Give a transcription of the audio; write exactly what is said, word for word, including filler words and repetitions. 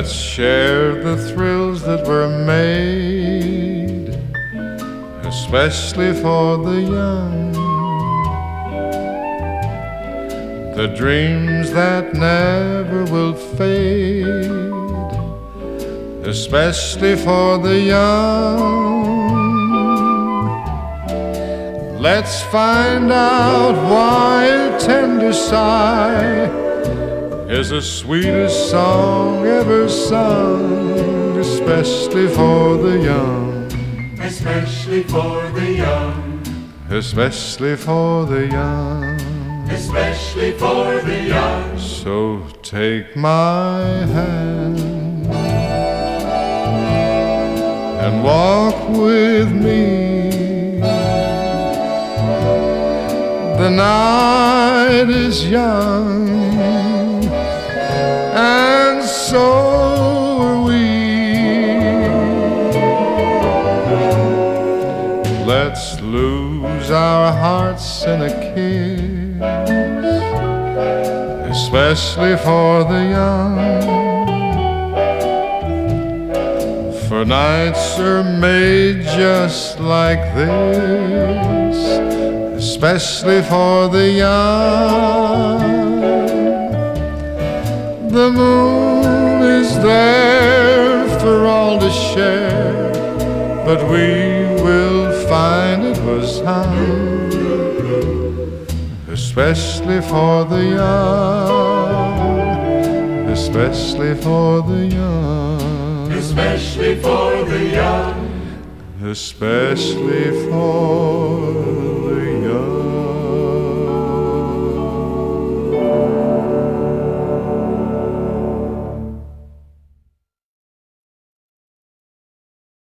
Let's share the thrills that were made, especially for the young, the dreams that never will fade, especially for the young. Let's find out why a tender sigh is the sweetest song ever sung, especially for the young, especially for the young, especially for the young, especially for the young. So take my hand and walk with me. The night is young, and so are we. Let's lose our hearts in a kiss, especially for the young, for nights are made just like this, especially for the young. The moon is there for all to share, but we will find it was hung, especially for the young, especially for the young, especially for the young, especially for